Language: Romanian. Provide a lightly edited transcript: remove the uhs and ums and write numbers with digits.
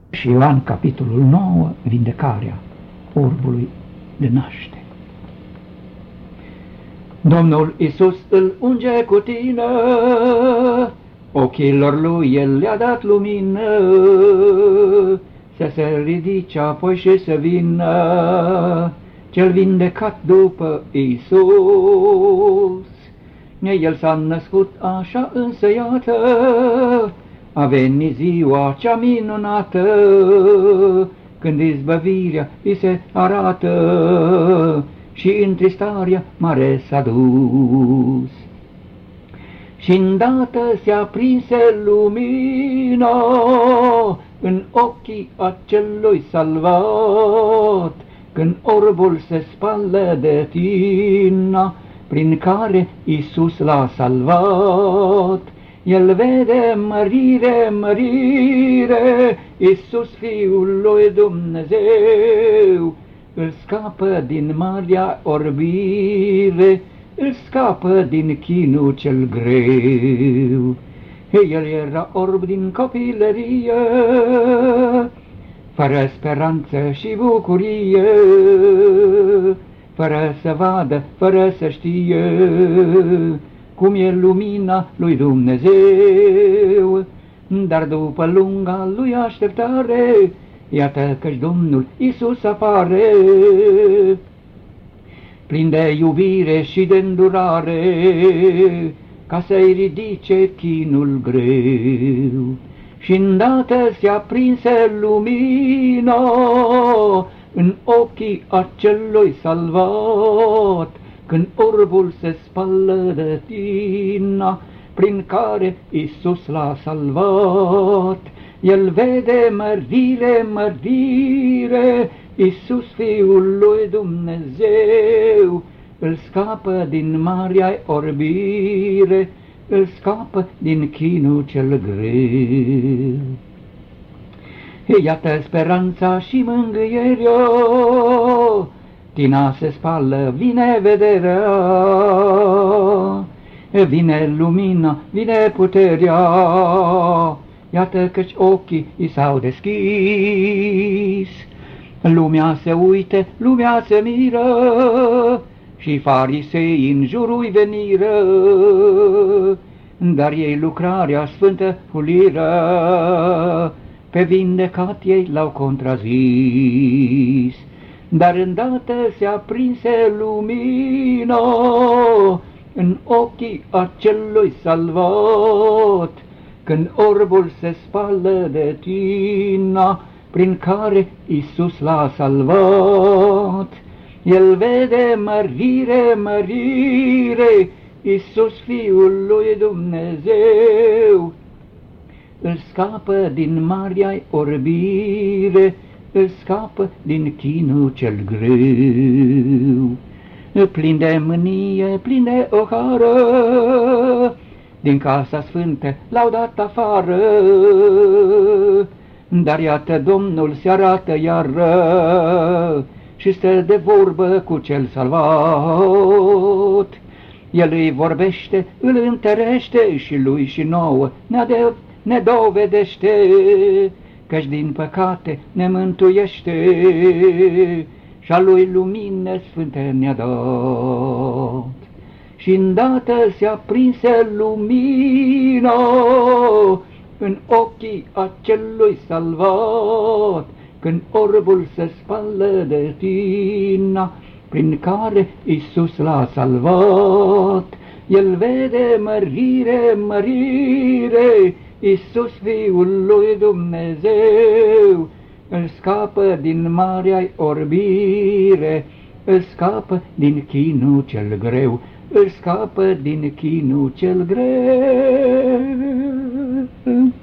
Și Ioan, capitolul 9, vindecarea orbului de naște. Domnul Iisus îl unge cu tină, ochilor lui El le-a dat lumină, să se ridice apoi și să vină cel vindecat după Iisus. El s-a născut așa, însă iată, a venit ziua cea minunată, când izbăvirea îi se arată și întristarea mare s-a dus. Și îndată se aprinse lumina în ochii acelui salvat, când orbul se spală de tina prin care Iisus l-a salvat. El vede mărire, mărire, Iisus Fiul lui Dumnezeu, îl scapă din marea orbire, îl scapă din chinul cel greu. El era orb din copilărie, fără speranță și bucurie, fără să vadă, fără să știe cum e lumina lui Dumnezeu. Dar după lunga lui așteptare, iată că-și Domnul Iisus apare, plin de iubire și de îndurare, ca să-i ridice chinul greu. Și îndată se aprinse lumina în ochii acelui salvat, când orbul se spală de tina prin care Iisus l-a salvat. El vede mărire, mărire, Iisus Fiul lui Dumnezeu, îl scapă din marea orbire, îl scapă din chinul cel greu. Iată speranța și mângâierea, tina se spală, vine vederea, vine lumina, vine puterea, iată căci ochii i s-au deschis. Lumea se uite, lumea se miră, și farisei în jurul veniră, dar ei lucrarea sfântă fuliră, pe vindecat ei l-au contrazis. Dar îndată se aprinse lumina în ochii acelui salvat, când orbul se spală de tina prin care Iisus l-a salvat. El vede mărire, mărire, Iisus Fiul lui Dumnezeu, îl scapă din marea orbire, îl scapă din chinul cel greu. Plin de mânie, plin de ocară, din casa sfântă l-au dat afară, dar iată Domnul se arată iară și stă de vorbă cu cel salvat. El îi vorbește, îl întărește și lui și nouă ne dovedește, căci din păcate ne mântuiește și-a lui lumină sfântă ne-a dat. Și îndată se aprinse lumina în ochii acelui salvat, când orbul se spală de tina prin care Iisus l-a salvat. El vede mărire, mărire, Iisus Fiul lui Dumnezeu, îl scapă din marea orbire, îl scapă din chinul cel greu, îl scapă din chinul cel greu.